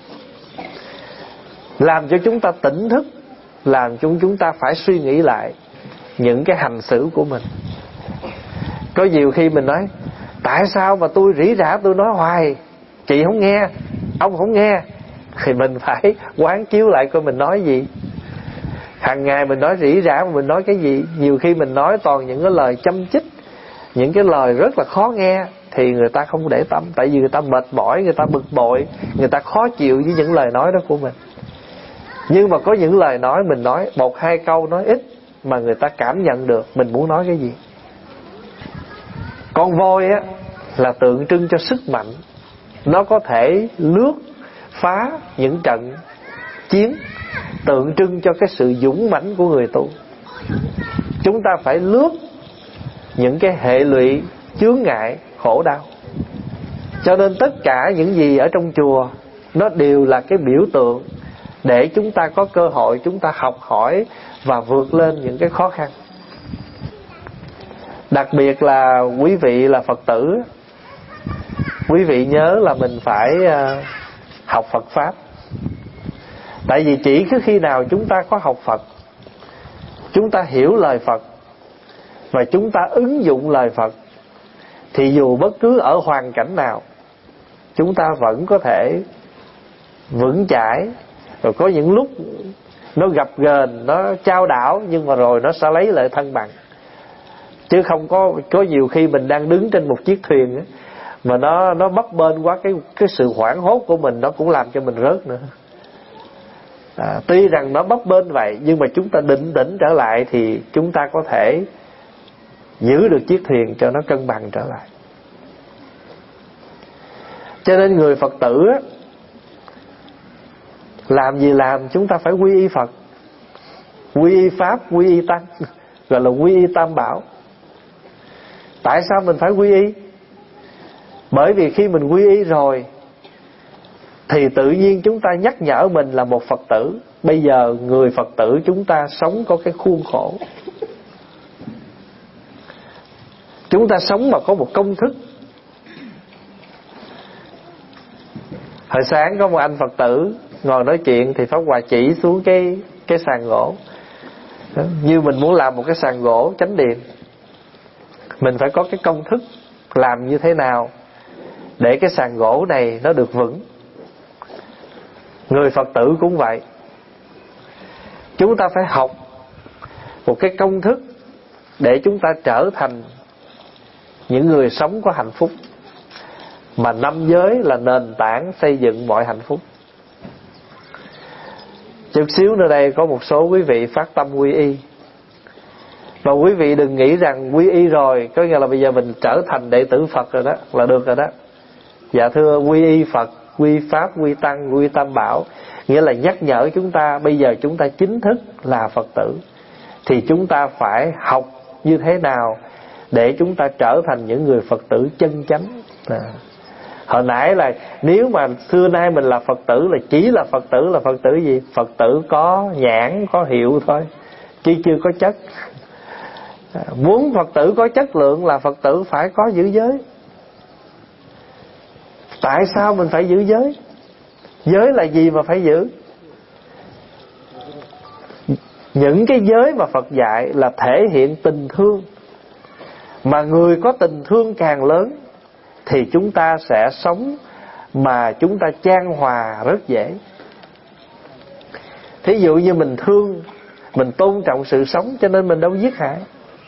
S3: làm cho chúng ta tỉnh thức, làm cho chúng ta phải suy nghĩ lại những cái hành xử của mình. Có nhiều khi mình nói: tại sao mà tôi rỉ rả tôi nói hoài, chị không nghe, ông không nghe. Thì mình phải quán chiếu lại coi mình nói gì. Hàng ngày mình nói rỉ rả mà mình nói cái gì. Nhiều khi mình nói toàn những cái lời châm chích, những cái lời rất là khó nghe, thì người ta không để tâm. Tại vì người ta mệt mỏi, người ta bực bội, người ta khó chịu với những lời nói đó của mình. Nhưng mà có những lời nói mình nói một hai câu nói ít mà người ta cảm nhận được mình muốn nói cái gì. Con voi á là tượng trưng cho sức mạnh. Nó có thể lướt phá những trận chiến, tượng trưng cho cái sự dũng mãnh của người tu. Chúng ta phải lướt những cái hệ lụy, chướng ngại, khổ đau. Cho nên tất cả những gì ở trong chùa nó đều là cái biểu tượng để chúng ta có cơ hội chúng ta học hỏi và vượt lên những cái khó khăn. Đặc biệt là quý vị là Phật tử, quý vị nhớ là mình phải học Phật Pháp. Tại vì chỉ cứ khi nào chúng ta có học Phật, chúng ta hiểu lời Phật và chúng ta ứng dụng lời Phật, thì dù bất cứ ở hoàn cảnh nào chúng ta vẫn có thể vững chãi. Rồi có những lúc nó gập ghềnh, nó chao đảo, nhưng mà rồi nó sẽ lấy lại thăng bằng. Chứ không có có nhiều khi mình đang đứng trên một chiếc thuyền ấy, mà nó nó bấp bênh quá, cái cái sự hoảng hốt của mình nó cũng làm cho mình rớt nữa. À, tuy rằng nó bấp bênh vậy, nhưng mà chúng ta định tĩnh trở lại thì chúng ta có thể giữ được chiếc thuyền cho nó cân bằng trở lại. Cho nên người Phật tử á, làm gì làm chúng ta phải quy y Phật, quy y Pháp, quy y Tăng, gọi là quy y Tam Bảo. Tại sao mình phải quy y? Bởi vì khi mình quy y rồi thì tự nhiên chúng ta nhắc nhở mình là một Phật tử. Bây giờ người Phật tử chúng ta sống có cái khuôn khổ, chúng ta sống mà có một công thức. Hồi sáng có một anh Phật tử ngồi nói chuyện thì Pháp Hòa chỉ xuống cái cái sàn gỗ. Như mình muốn làm một cái sàn gỗ chánh điện, mình phải có cái công thức làm như thế nào để cái sàn gỗ này nó được vững. Người Phật tử cũng vậy, chúng ta phải học một cái công thức để chúng ta trở thành những người sống có hạnh phúc. Mà năm giới là nền tảng xây dựng mọi hạnh phúc. Chút xíu nữa đây có một số quý vị phát tâm quy y. Và quý vị đừng nghĩ rằng quy y rồi có nghĩa là bây giờ mình trở thành đệ tử Phật rồi đó, là được rồi đó. Dạ thưa, quy y Phật, quy Pháp, quy Tăng, quy Tam Bảo, nghĩa là nhắc nhở chúng ta bây giờ chúng ta chính thức là Phật tử. Thì chúng ta phải học như thế nào để chúng ta trở thành những người Phật tử chân chánh. à. Hồi nãy là nếu mà xưa nay mình là Phật tử là chỉ là Phật tử là Phật tử gì? Phật tử có nhãn, có hiệu thôi, chứ chưa có chất. à, Muốn Phật tử có chất lượng là Phật tử phải có giữ giới. Tại sao mình phải giữ giới? Giới là gì mà phải giữ? Những cái giới mà Phật dạy là thể hiện tình thương. Mà người có tình thương càng lớn thì chúng ta sẽ sống mà chúng ta chan hòa rất dễ. Thí dụ như mình thương, mình tôn trọng sự sống cho nên mình đâu giết hại.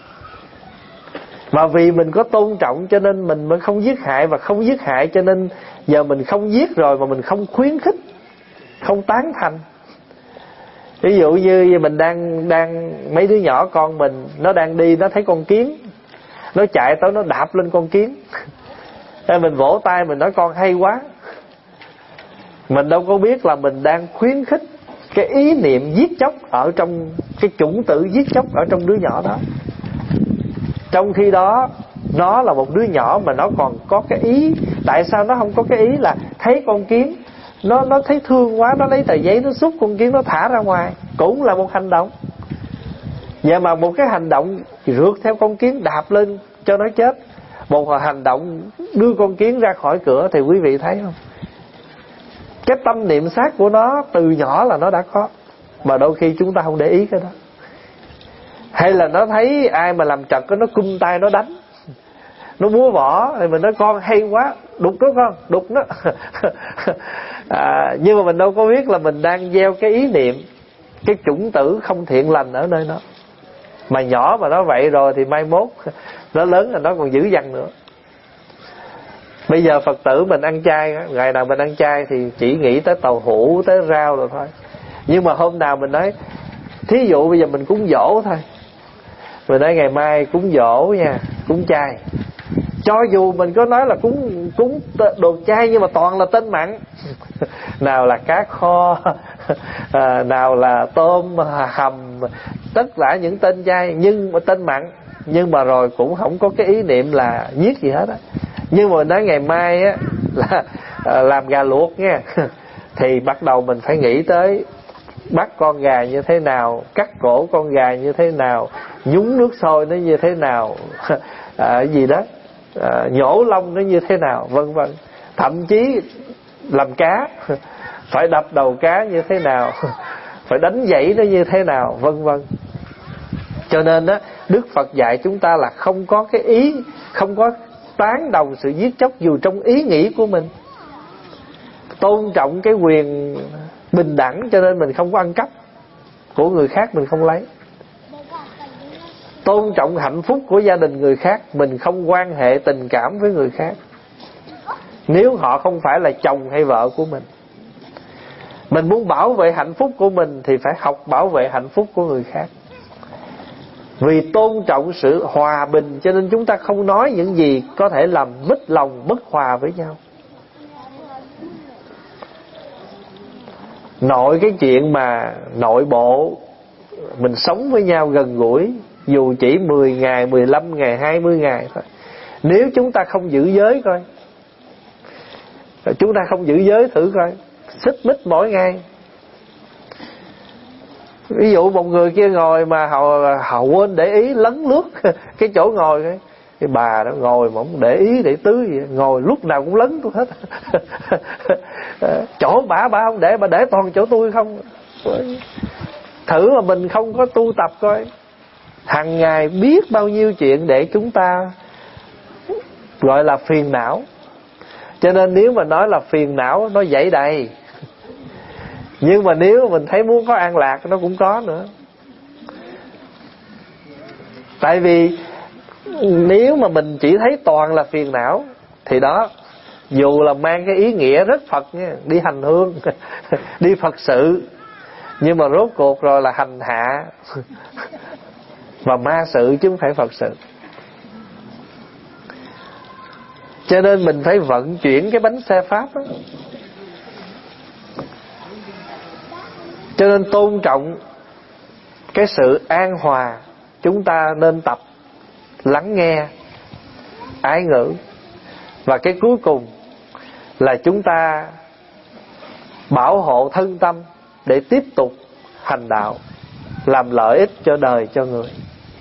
S3: Mà vì mình có tôn trọng cho nên mình mới không giết hại. Và không giết hại cho nên giờ mình không giết rồi mà mình không khuyến khích, không tán thành. Ví dụ như mình đang đang mấy đứa nhỏ con mình, nó đang đi, nó thấy con kiến, nó chạy tới nó đạp lên con kiến. Mình vỗ tay mình nói con hay quá. Mình đâu có biết là mình đang khuyến khích cái ý niệm giết chóc ở trong cái chủng tử giết chóc ở trong đứa nhỏ đó. Trong khi đó nó là một đứa nhỏ mà nó còn có cái ý. Tại sao nó không có cái ý là thấy con kiến, Nó nó thấy thương quá, nó lấy tờ giấy nó xúc con kiến, nó thả ra ngoài, cũng là một hành động. Vậy mà một cái hành động rượt theo con kiến đạp lên cho nó chết, một hành động đưa con kiến ra khỏi cửa, thì quý vị thấy không? Cái tâm niệm sát của nó từ nhỏ là nó đã có, mà đôi khi chúng ta không để ý cái đó. Hay là nó thấy ai mà làm trật nó cung tay nó đánh, nó múa võ, thì mình nói con hay quá, đục nó con, đục nó. à, Nhưng mà mình đâu có biết là mình đang gieo cái ý niệm, cái chủng tử không thiện lành ở nơi nó. Mà nhỏ mà nó vậy rồi thì mai mốt nó lớn là nó còn dữ dằn nữa. Bây giờ Phật tử mình ăn chay, ngày nào mình ăn chay thì chỉ nghĩ tới tàu hũ, tới rau rồi thôi. Nhưng mà hôm nào mình nói, thí dụ bây giờ mình cúng dỗ thôi, mình nói ngày mai cúng dỗ nha, cúng chay. Cho dù mình có nói là cúng cúng đồ chay nhưng mà toàn là tên mặn. Nào là cá kho, à, nào là tôm hầm, tất cả những tên chay nhưng mà tên mặn. Nhưng mà rồi cũng không có cái ý niệm là giết gì hết á. Nhưng mà nói ngày mai á là à, làm gà luộc nha, thì bắt đầu mình phải nghĩ tới bắt con gà như thế nào, cắt cổ con gà như thế nào, nhúng nước sôi nó như thế nào, à, gì đó, à, nhổ lông nó như thế nào, vân vân. Thậm chí làm cá phải đập đầu cá như thế nào, phải đánh dãy nó như thế nào, vân vân. Cho nên á, Đức Phật dạy chúng ta là không có cái ý, không có tán đồng sự giết chóc dù trong ý nghĩ của mình. Tôn trọng cái quyền bình đẳng, cho nên mình không có ăn cắp của người khác, mình không lấy. Tôn trọng hạnh phúc của gia đình người khác, mình không quan hệ tình cảm với người khác nếu họ không phải là chồng hay vợ của mình. Mình muốn bảo vệ hạnh phúc của mình thì phải học bảo vệ hạnh phúc của người khác. Vì tôn trọng sự hòa bình cho nên chúng ta không nói những gì có thể làm mít lòng bất hòa với nhau. Nội cái chuyện mà nội bộ mình sống với nhau gần gũi, dù chỉ mười ngày, mười lăm ngày, hai mươi ngày thôi, nếu chúng ta không giữ giới coi, chúng ta không giữ giới thử coi, xích mích mỗi ngày. Ví dụ một người kia ngồi mà họ, họ quên để ý lấn lướt cái chỗ ngồi, cái, cái bà đó ngồi mà không để ý để tứ gì, ngồi lúc nào cũng lấn tôi hết. Chỗ bà bà không để, bà để toàn chỗ tôi không. Thử mà mình không có tu tập coi, hàng ngày biết bao nhiêu chuyện để chúng ta gọi là phiền não. Cho nên nếu mà nói là phiền não, nó dậy đầy. Nhưng mà nếu mình thấy muốn có an lạc, nó cũng có nữa. Tại vì nếu mà mình chỉ thấy toàn là phiền não thì đó, dù là mang cái ý nghĩa rất Phật nha, đi hành hương, đi Phật sự, nhưng mà rốt cuộc rồi là hành hạ và ma sự chứ không phải Phật sự. Cho nên mình phải vận chuyển cái bánh xe Pháp đó. Cho nên tôn trọng cái sự an hòa, chúng ta nên tập lắng nghe, ái ngữ. Và cái cuối cùng là chúng ta bảo hộ thân tâm để tiếp tục hành đạo, làm lợi ích cho đời cho người.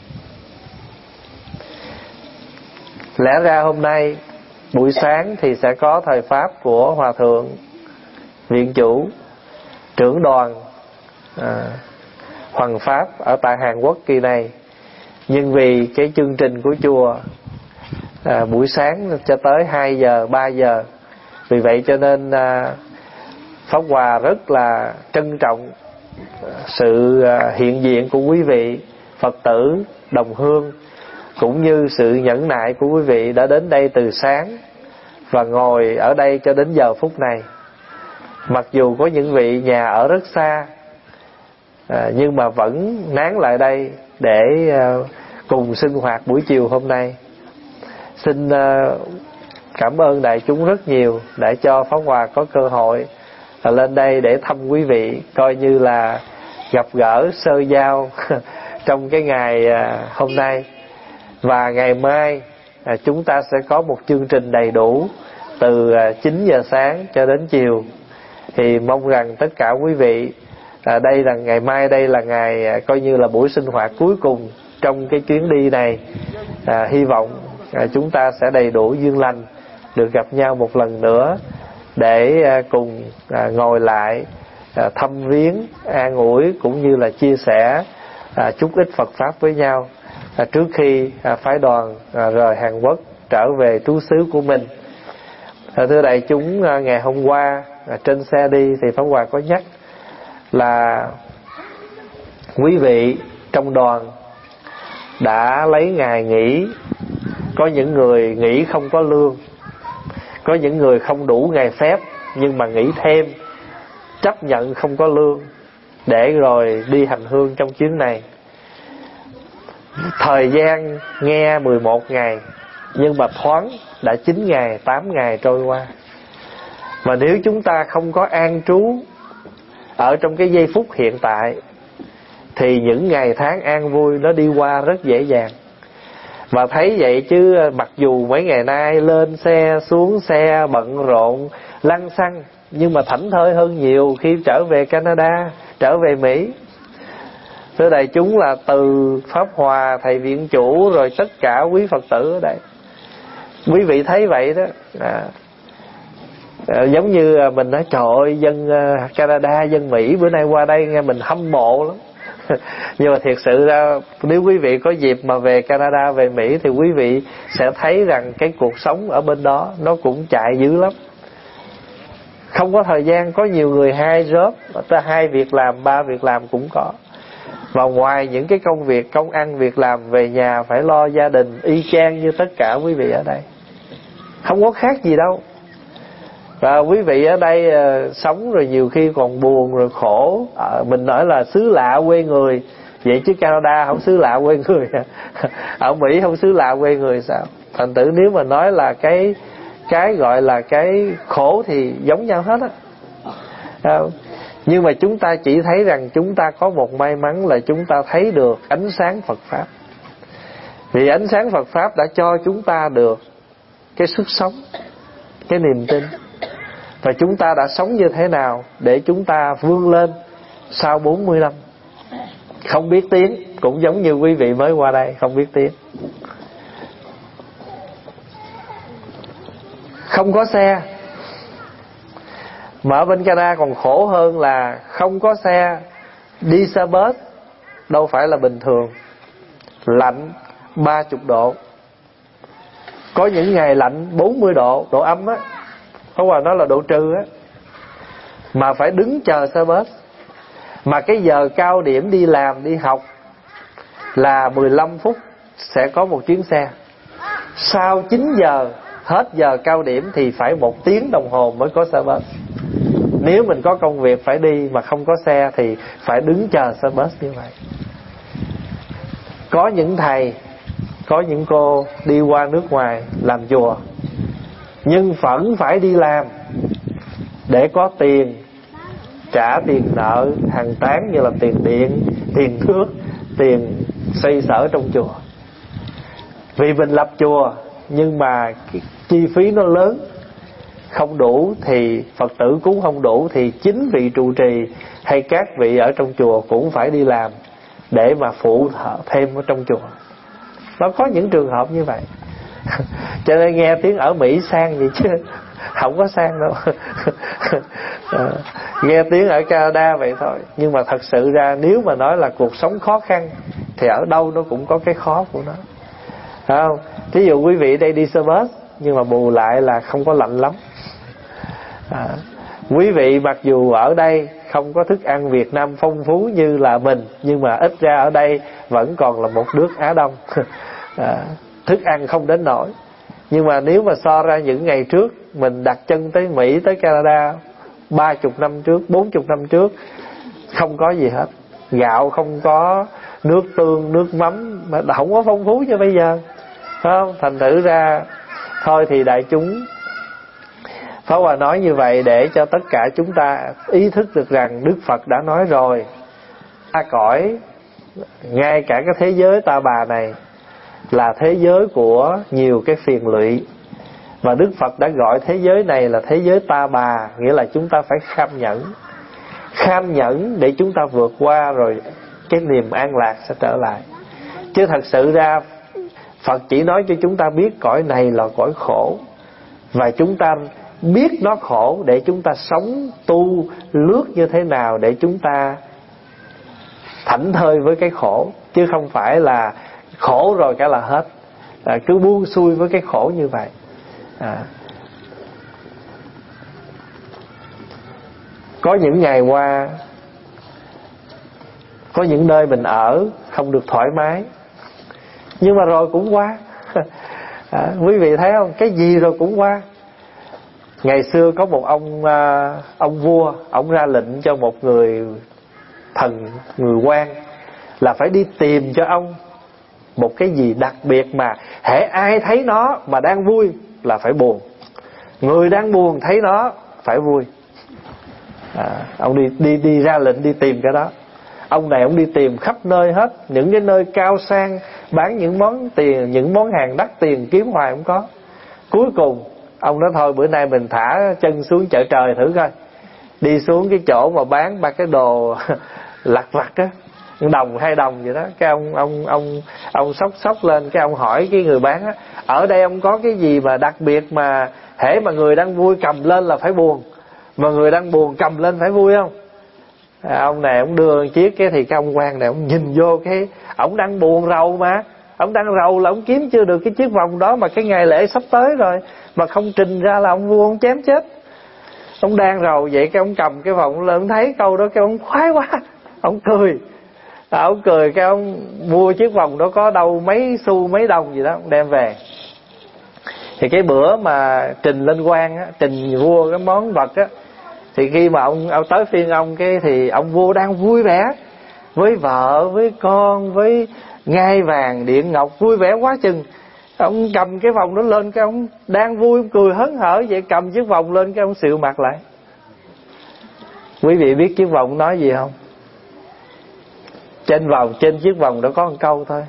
S3: Lẽ ra hôm nay buổi sáng thì sẽ có thời pháp của Hòa Thượng Viện Chủ, trưởng đoàn à, Hoằng Pháp ở tại Hàn Quốc kỳ này. Nhưng vì cái chương trình của chùa à, buổi sáng cho tới hai giờ, ba giờ, vì vậy cho nên à, Pháp Hòa rất là trân trọng sự à, hiện diện của quý vị Phật tử đồng hương, cũng như sự nhẫn nại của quý vị đã đến đây từ sáng và ngồi ở đây cho đến giờ phút này. Mặc dù có những vị nhà ở rất xa à, nhưng mà vẫn nán lại đây để à, cùng sinh hoạt buổi chiều hôm nay. Xin à, cảm ơn đại chúng rất nhiều đã cho Pháp Hòa có cơ hội à, lên đây để thăm quý vị, coi như là gặp gỡ sơ giao trong cái ngày à, hôm nay. Và ngày mai à, chúng ta sẽ có một chương trình đầy đủ từ à, chín giờ sáng cho đến chiều. Thì mong rằng tất cả quý vị à, đây là ngày mai, đây là ngày à, coi như là buổi sinh hoạt cuối cùng trong cái chuyến đi này. à, Hy vọng à, chúng ta sẽ đầy đủ duyên lành, được gặp nhau một lần nữa để à, cùng à, ngồi lại à, thăm viếng, an ủi cũng như là chia sẻ à, chút ít Phật Pháp với nhau à, trước khi à, phái đoàn à, rời Hàn Quốc trở về trú xứ của mình. à, Thưa đại chúng, à, ngày hôm qua à, trên xe đi thì Pháp Hòa có nhắc là quý vị trong đoàn đã lấy ngày nghỉ. Có những người nghỉ không có lương, có những người không đủ ngày phép nhưng mà nghỉ thêm, chấp nhận không có lương để rồi đi hành hương trong chuyến này. Thời gian nghe mười một ngày nhưng mà thoáng đã chín ngày, tám ngày trôi qua. Mà nếu chúng ta không có an trú ở trong cái giây phút hiện tại thì những ngày tháng an vui nó đi qua rất dễ dàng. Và thấy vậy chứ mặc dù mấy ngày nay lên xe xuống xe bận rộn lăn xăng, nhưng mà thảnh thơi hơn nhiều khi trở về Canada, trở về Mỹ. Thưa đại chúng, là từ Pháp Hòa, thầy Viện Chủ, rồi tất cả quý Phật tử ở đây, quý vị thấy vậy đó à, à, giống như mình nói trời ơi, dân Canada, dân Mỹ bữa nay qua đây nghe mình hâm mộ lắm. Nhưng mà thiệt sự ra nếu quý vị có dịp mà về Canada, về Mỹ thì quý vị sẽ thấy rằng cái cuộc sống ở bên đó nó cũng chạy dữ lắm. Không có thời gian, có nhiều người hai job, hai việc làm, ba việc làm cũng có. Và ngoài những cái công việc, công ăn việc làm, về nhà phải lo gia đình y chang như tất cả quý vị ở đây, không có khác gì đâu. Và quý vị ở đây uh, sống rồi nhiều khi còn buồn rồi khổ. à, Mình nói là xứ lạ quê người, vậy chứ Canada không xứ lạ quê người. Ở Mỹ không xứ lạ quê người sao? Thành tử nếu mà nói là cái cái gọi là cái khổ thì giống nhau hết á. à, Nhưng mà chúng ta chỉ thấy rằng chúng ta có một may mắn là chúng ta thấy được ánh sáng Phật Pháp. Vì ánh sáng Phật Pháp đã cho chúng ta được cái sức sống, cái niềm tin. Và chúng ta đã sống như thế nào để chúng ta vươn lên sau bốn mươi năm? Không biết tiếng, cũng giống như quý vị mới qua đây không biết tiếng. Không có xe. Mà ở bên Canada còn khổ hơn là không có xe, đi xe bus đâu phải là bình thường. Lạnh ba mươi độ. Có những ngày lạnh bốn mươi độ, độ âm á, không phải nói là độ trừ á, mà phải đứng chờ xe bus. Mà cái giờ cao điểm đi làm, đi học là mười lăm phút sẽ có một chuyến xe. Sau chín giờ hết giờ cao điểm thì phải một tiếng đồng hồ mới có xe bus. Nếu mình có công việc phải đi mà không có xe thì phải đứng chờ xe bus như vậy. Có những thầy, có những cô đi qua nước ngoài làm chùa, nhưng vẫn phải đi làm để có tiền trả tiền nợ hàng tháng, như là tiền điện, tiền nước, tiền xây sở trong chùa. Vì mình lập chùa nhưng mà cái chi phí nó lớn, không đủ thì Phật tử cúng không đủ thì chính vị trụ trì hay các vị ở trong chùa cũng phải đi làm để mà phụ thêm ở trong chùa. Nó có những trường hợp như vậy. Cho nên nghe tiếng ở Mỹ sang vậy chứ không có sang đâu. À, nghe tiếng ở Canada vậy thôi. Nhưng mà thật sự ra nếu mà nói là cuộc sống khó khăn thì ở đâu nó cũng có cái khó của nó, phải không? Thí dụ quý vị đây đi xe bus, nhưng mà bù lại là không có lạnh lắm. À, quý vị mặc dù ở đây không có thức ăn Việt Nam phong phú như là mình, nhưng mà ít ra ở đây vẫn còn là một nước Á Đông. À, thức ăn không đến nổi. Nhưng mà nếu mà so ra những ngày trước mình đặt chân tới Mỹ, tới Canada ba chục năm trước, bốn chục năm trước, không có gì hết. Gạo không có, nước tương, nước mắm mà không có phong phú như bây giờ, phải không? Thành thử ra thôi thì đại chúng, Pháp Hòa nói như vậy để cho tất cả chúng ta ý thức được rằng Đức Phật đã nói rồi, ta cõi, ngay cả cái thế giới ta bà này là thế giới của nhiều cái phiền lụy. Và Đức Phật đã gọi thế giới này là thế giới ta bà, nghĩa là chúng ta phải kham nhẫn. Kham nhẫn để chúng ta vượt qua rồi cái niềm an lạc sẽ trở lại. Chứ thật sự ra Phật chỉ nói cho chúng ta biết cõi này là cõi khổ, và chúng ta biết nó khổ để chúng ta sống tu lướt như thế nào để chúng ta thảnh thơi với cái khổ, chứ không phải là khổ rồi cái là hết, à, cứ buông xuôi với cái khổ như vậy. À, có những ngày qua, có những nơi mình ở không được thoải mái, nhưng mà rồi cũng qua. À, quý vị thấy không, cái gì rồi cũng qua. Ngày xưa có một ông ông vua, ông ra lệnh cho một người thần, người quan là phải đi tìm cho ông một cái gì đặc biệt mà hễ ai thấy nó mà đang vui là phải buồn, người đang buồn thấy nó phải vui. À, ông đi đi đi ra lệnh đi tìm cái đó. Ông này ông đi tìm khắp nơi hết, những cái nơi cao sang bán những món tiền, những món hàng đắt tiền kiếm hoài không có. Cuối cùng ông nói thôi bữa nay mình thả chân xuống chợ trời thử coi. Đi xuống cái chỗ mà bán ba cái đồ lặt vặt á, đồng hai đồng vậy đó. Cái ông ông ông ông xốc xốc lên, cái ông hỏi cái người bán á, ở đây ông có cái gì mà đặc biệt mà hễ mà người đang vui cầm lên là phải buồn, mà người đang buồn cầm lên phải vui không? À, ông này ông đưa chiếc cái thì cái ông quan này ông nhìn vô cái ông đang buồn rầu, mà ông đang rầu là ông kiếm chưa được cái chiếc vòng đó, mà cái ngày lễ sắp tới rồi mà không trình ra là ông vua ông chém chết. Ông đang rầu vậy cái ông cầm cái vòng lên, ông thấy câu đó cái ông khoái quá, ông cười. À, ông cười cái ông mua chiếc vòng đó có đâu mấy xu mấy đồng gì đó, ông đem về. Thì cái bữa mà trình lên quan á, trình vua cái món vật á, thì khi mà ông, ông tới phiên ông cái thì ông vua đang vui vẻ với vợ, với con, với ngai vàng điện ngọc, vui vẻ quá chừng. Ông cầm cái vòng đó lên, cái ông đang vui, ông cười hớn hở vậy, cầm chiếc vòng lên cái ông xịu mặt lại. Quý vị biết chiếc vòng nói gì không? Trên vòng, trên chiếc vòng đó có một câu thôi: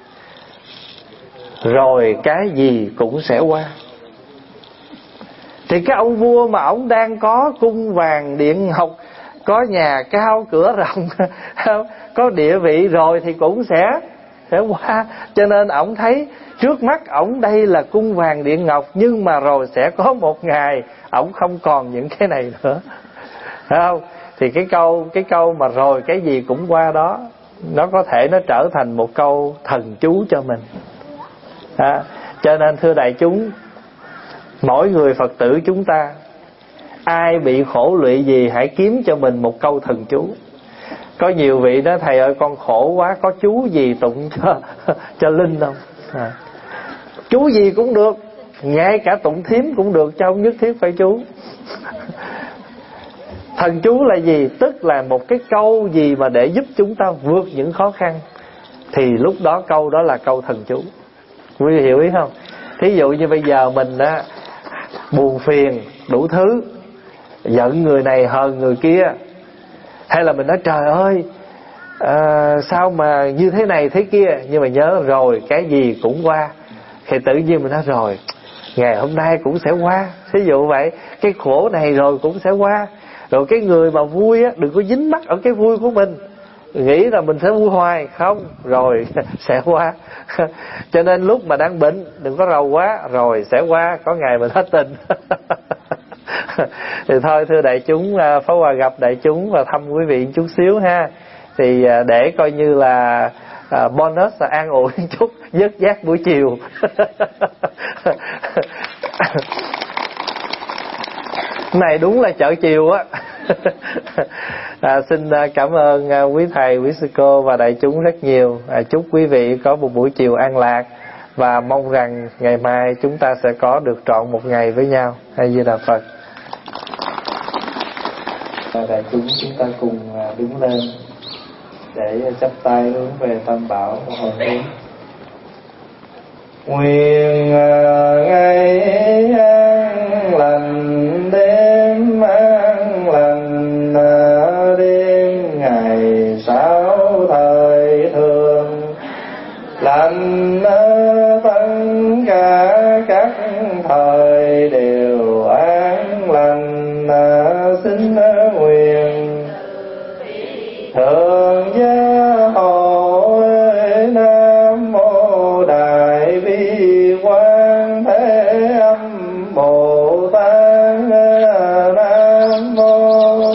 S3: rồi cái gì cũng sẽ qua. Thì cái ông vua mà ông đang có cung vàng điện ngọc, có nhà cao cửa rộng, có địa vị rồi thì cũng sẽ sẽ qua. Cho nên ổng thấy trước mắt ổng đây là cung vàng điện ngọc, nhưng mà rồi sẽ có một ngày ổng không còn những cái này nữa, phải không? Thì cái câu cái câu mà rồi cái gì cũng qua đó, nó có thể nó trở thành một câu thần chú cho mình. À, cho nên thưa đại chúng, mỗi người Phật tử chúng ta, ai bị khổ lụy gì hãy kiếm cho mình một câu thần chú. Có nhiều vị đó, thầy ơi con khổ quá, có chú gì tụng cho cho linh không? À, chú gì cũng được, ngay cả tụng thím cũng được, chứ không nhất thiết phải chú. Thần chú là gì? Tức là một cái câu gì mà để giúp chúng ta vượt những khó khăn, thì lúc đó câu đó là câu thần chú. Quý vị hiểu ý không? Thí dụ như bây giờ mình á, buồn phiền đủ thứ, giận người này hờn người kia, hay là mình nói trời ơi à, sao mà như thế này thế kia, nhưng mà nhớ rồi cái gì cũng qua, thì tự nhiên mình nói rồi ngày hôm nay cũng sẽ qua. Thí dụ vậy, cái khổ này rồi cũng sẽ qua. Rồi cái người mà vui á, đừng có dính mắc ở cái vui của mình, nghĩ là mình sẽ vui hoài, không, rồi sẽ qua. Cho nên lúc mà đang bệnh đừng có rầu quá, rồi sẽ qua, có ngày mình hết tình. Thì thôi thưa đại chúng, Pháp Hòa gặp đại chúng và thăm quý vị chút xíu ha. Thì để coi như là à, bonus là an ủi chút, vớt vát buổi chiều. Này đúng là chợ chiều á. À, xin cảm ơn quý thầy, quý sư cô và đại chúng rất nhiều. À, chúc quý vị có một buổi chiều an lạc, và mong rằng ngày mai chúng ta sẽ có được trọn một ngày với nhau. A Di Đà Phật. Đại chúng chúng ta cùng đứng lên để chắp tay hướng về Tam Bảo và hồi hướng. Nguyện ngày an lành, đêm an lành, đêm ngày sáu thời thường lành, tất cả các thời đều an lành. Xin nguyện thượng gia hộ Nam Mô Đại Bi Quán Thế Âm Bồ Tát, Nam Mô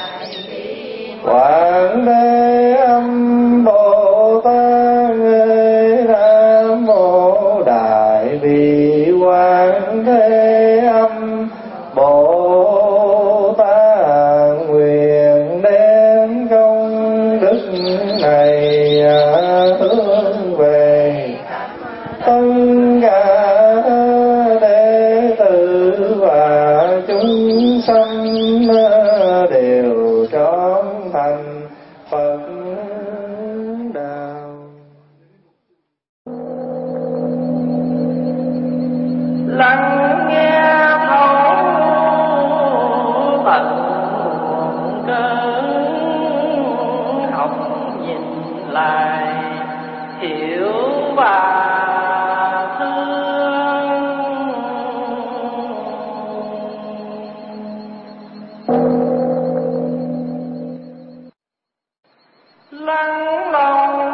S3: Quán Thế Âm Bồ Tát, Nam Mô Đại Bi Quán Thế Âm Bồ Tát. Nguyện đem công đức này hướng về tất cả đệ tử và chúng sanh đều trọn thành Phật đạo.
S1: Lắng nghe thấu tận cơn, học nhìn lại hiểu và thương. Lắng lòng